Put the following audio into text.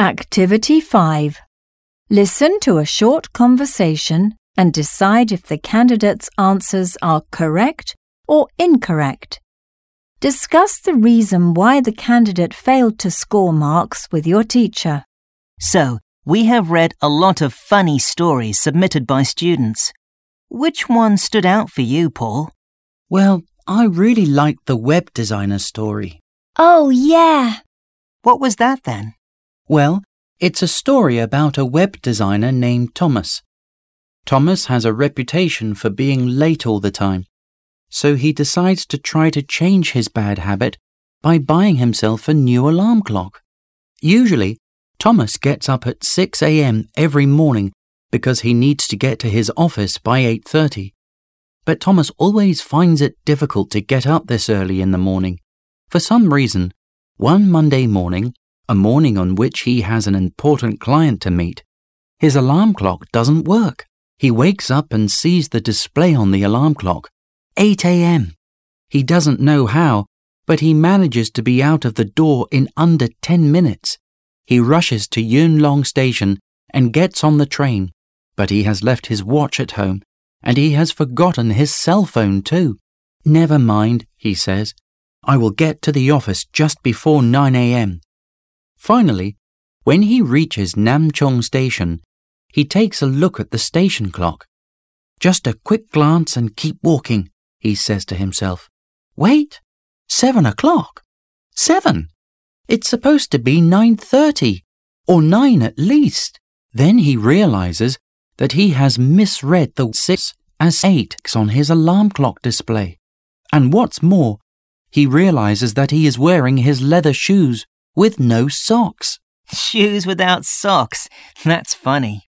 Activity 5. Listen to a short conversation and decide if the candidate's answers are correct or incorrect. Discuss the reason why the candidate failed to score marks with your teacher. So, we have read a lot of funny stories submitted by students. Which one stood out for you, Paul? Well, I really liked the web designer story. Oh, yeah. What was that then? Well, it's a story about a web designer named Thomas. Thomas has a reputation for being late all the time, so he decides to try to change his bad habit by buying himself a new alarm clock. Usually, Thomas gets up at 6 a.m. every morning because he needs to get to his office by 8:30. But Thomas always finds it difficult to get up this early in the morning. For some reason, one Monday morning, a morning on which he has an important client to meet, his alarm clock doesn't work. He wakes up and sees the display on the alarm clock, 8 a.m. He doesn't know how, but he manages to be out of the door in under 10 minutes. He rushes to Yuen Long Station and gets on the train, but he has left his watch at home, and he has forgotten his cell phone too. Never mind, he says. I will get to the office just before 9 a.m. Finally, when he reaches Nam Chong Station, he takes a look at the station clock. Just a quick glance and keep walking, he says to himself. Wait, 7 o'clock. 7? It's supposed to be 9:30, or 9 at least. Then he realizes that he has misread the 6 as 8 on his alarm clock display. And what's more, he realizes that he is wearing his leather shoes with no socks. Shoes without socks. That's funny.